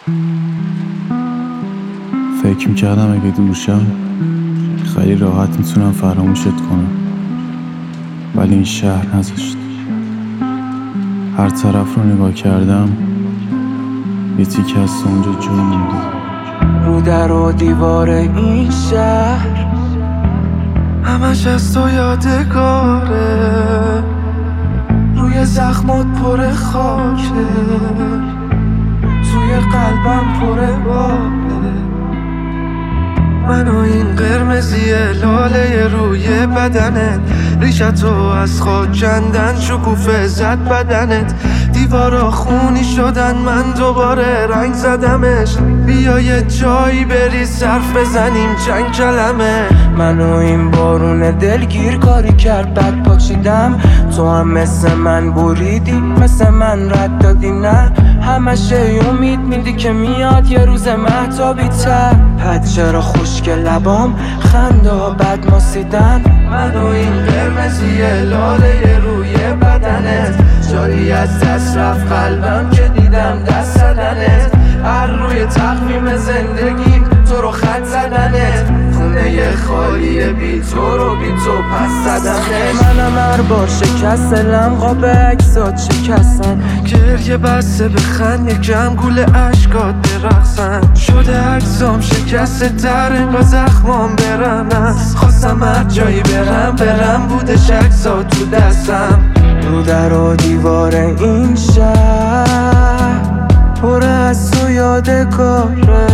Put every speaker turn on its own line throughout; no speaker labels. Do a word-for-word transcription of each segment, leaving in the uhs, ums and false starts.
فکر میکردم اگه دورشم خیلی راحت میتونم فراموشت کنم، ولی این شهر نذاشت. هر طرف رو نگاه کردم یه تیکه از اونجا جا مونده.
رو در و دیوار این شهر همش از تو یادگاره، روی زخمات پر خاکه، توی قلبم پر آبه. من و این قرمزی لاله روی بدنت، ریشتو از خاک کندن، شکوفه زد بدنت، دیوارا خونی شدن، من دوباره رنگ زدمش. بیا یه جایی بری صرف بزنیم چند کلمه. من و این بارون دلگیر کاری کرد بد پاچیدم، تو هم مثل من بریدی، مثل من رد دادی. نه همش امید میدی که میاد یه روز مهتابی تر. پد چرا خشک لبام خنده ها بد ماسیدن. من و این قرمزی لاله روی بدنت، جایی از دست رفت قلبم که دیدم دست زدنت. هر روی تقویم زندگی تو رو خط زدنت، خونه خالیه بی تو رو بی تو پس زدنت. منم هر بار شکست لمقا به عکسات شکستن، گریه بسته بخند یکم گول عشقات برقصن. شده عکسام شکسته تر انگار زخمام برنن، خواستم هر جایی برم برم بودش عکسات تو دستم. رو در و دیوار این شهر پر از تو یادگاره،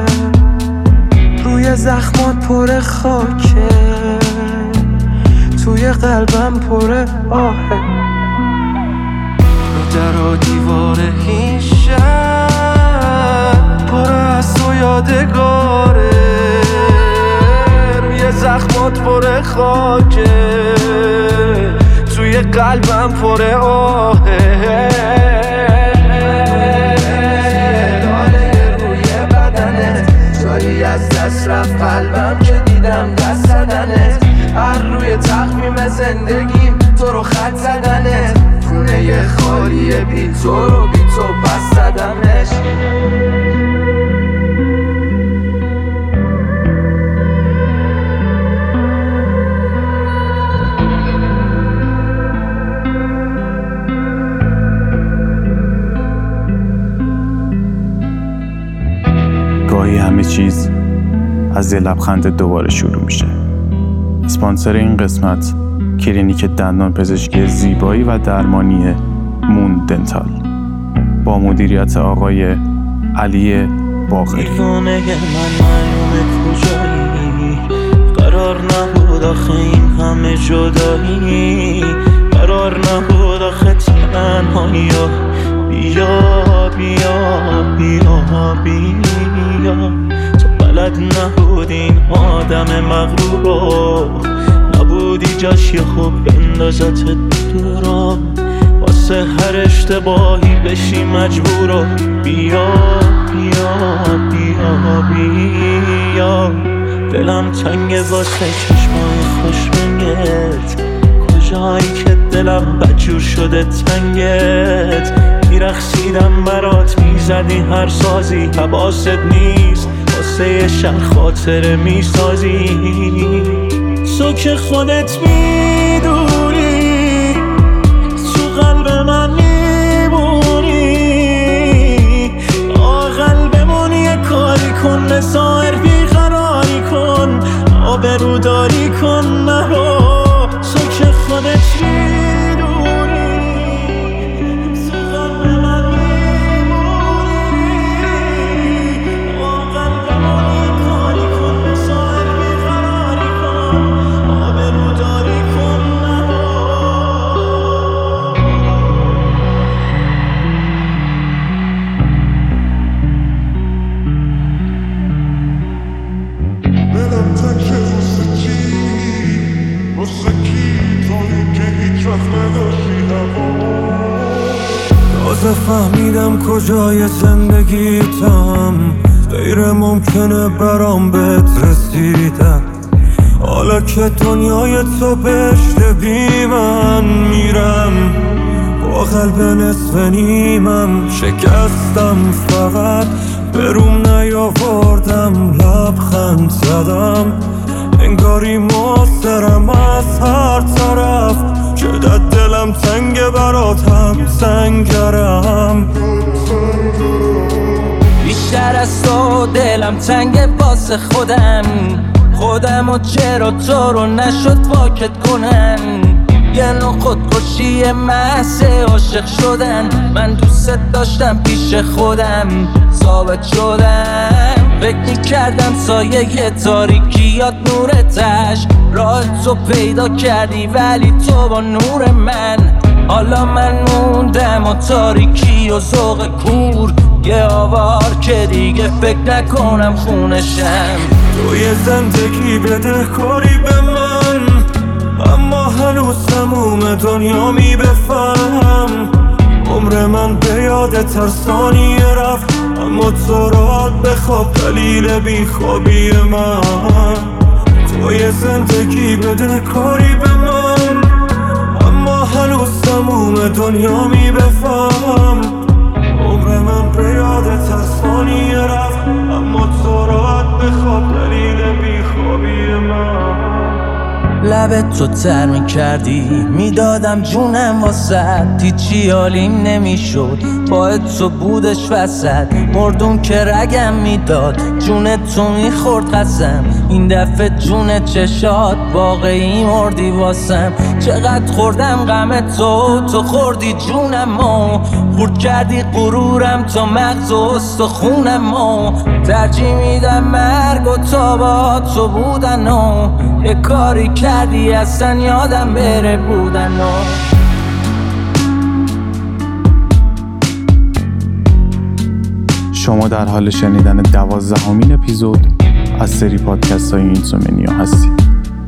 روی زخمات پر خاکه، توی قلبم پر آهه. رو در و دیوار این شهر پر از تو یادگاره، روی زخمات پر خاکه، توی قلبم پر آهه. از دست رفت قلبم که دیدم دست زدنت، هر روی تقویم زندگیم تو رو خط زدنت. خونه خالیه بی تو رو بی تو پس زدمش.
گاهی همه چیز از یه لبخند دوباره شروع میشه. اسپانسر این قسمت کلینیک دندان پزشکی زیبایی و درمانی مون دنتال با مدیریت آقای علی باقری.
دیوانه من معلومه کجایی، قرار نبود آخه این همه جدایی، قرار نبود آخه تنهایی. بیا بیا بیا بیا تو بلد نبود این آدم مغرورو، نبودی جاش یه خوب بندازت دورا، واسه هر اشتباهی بشی مجبورو. بیا بیا بیا بیا دلم تنگه واسه چشمای خوشرنگت، کجایی که دلم بدجور شده تنگت. میرخصیدم برات میزدی هر سازی، حواست نیست واسه یه شهر خاطره میسازی. تو که خودت میدونی تو قلب من میمونی، آه قلبمون یه کاری کن، نظاهر بیقراری کن، آبروداری کن نرو. تو که خودت میدونی
فهمیدم کجای زندگیتم، غیر ممکنه برام بهت رسیدم. حالا که دنیای تو بشته بی من میرم، با قلب نصف نیمم شکستم، فقط بروم نیاوردم لبخند زدم انگاری مسترم از هر طرف چقدر دلم تنگ براتم سنگرم
بیشتر از تو دلم تنگ واسه خودم خودم و چرا تو رو نشد واکت کنن یه نوع خودکشی محض عاشق شدن من دوست داشتم پیش خودم ثابت شدم فکر میکردم سایه تاریکیات نورتش راه تو پیدا کردی ولی تو با نور من حالا من موندم و تاریکی و ذوق کور یه آوار که دیگه فکر نکنم خونشم
تو یه زندگی بده کاری به من اما هنوز تموم دنیا می بفهم عمر من به یاد ترسانی رفت اما تو رات بخواب دلیل بیخوابی من تو یه زندگی بده کاری به من اما هنوز تموم دنیا می بفهم عمر من به یاد ترسانی رفت اما تو رات بخواب دلیل بیخوابی من
لبت تو تر میکردی میدادم جونم واسد هیچی حالیم نمیشد با تو بودش وسط مردم که رگم میداد جون تو میخورد قسم این دفعه جون چشات واقعی مردی واسم چقدر خوردم غم تو تو خوردی جونم و خورد کردی غرورم تا مغز و استخونم و ترجیح میدم مرگ و تا با تو بودن و یه کاری کردی اصلا یادم بره بودن و
شما در حال شنیدن دوازدهمین اپیزود از سری پادکست های اینسومنیا هستید.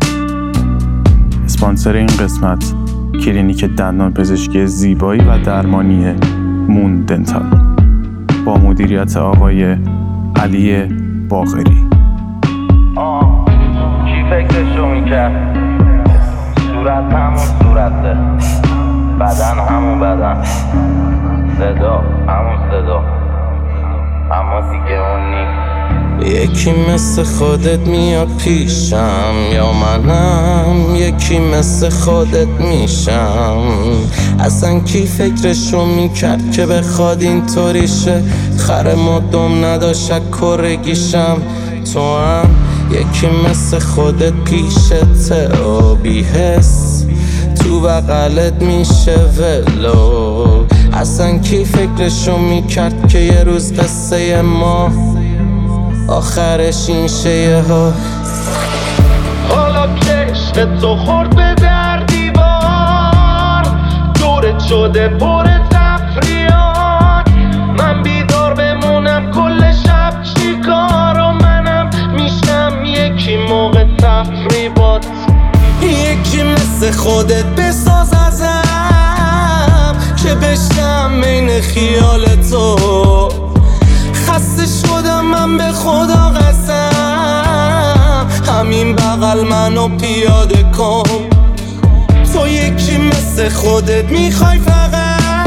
اسپانسر این قسمت کلینیک دندان پزشکی زیبایی و درمانی مون دنتال با مدیریت آقای علی باقری.
آه کی فکرشو میکرد صورت همون صورته بدن همون بدن صدا همون صدا اما دیگه اون نیست
یکی مثل خودت میاد پیشم یا منم یکی مثل خودت میشم اصلا کی فکرشو میکرد که بخواد اینطوری شه خر مدام نداشت کرگیشم تو هم یکی مثل خودت پیشته و بی حس تو بغلت میشه ولو اصلا کی فکرشو میکرد که یه روز قصه ما آخرش این شه ها
حالا که عشق تو خورد به در دیوار دورت شده پر تفریات من بیدار بمونم کل شب چیکار و منم میشم یکی موقع تفریبات
یکی مثل خودت بساز ازم که بشم این خیال تو خسته شدم من به خدا قسم همین بغل منو پیاده کن تو یکی مثل خودت میخوای فقط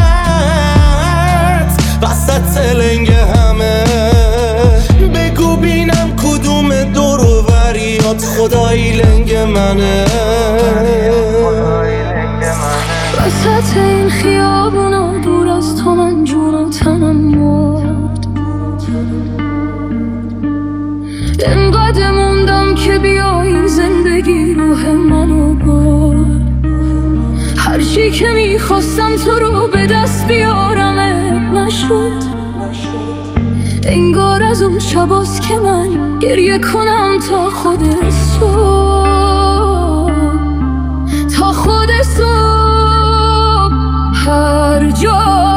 وسط لنگ همه بگو بینم کدوم دور و بریات خدایی لنگ منه
وسط این خیابونا دور از تو من جون و تنم مرد انقدر موندم که بیایی زندگی روح منو برد هرچی که میخواستم تو رو به دست بیارم نشد انگار از اون شباست که من گریه کنم تا خود صبح تا خود صبح هر جا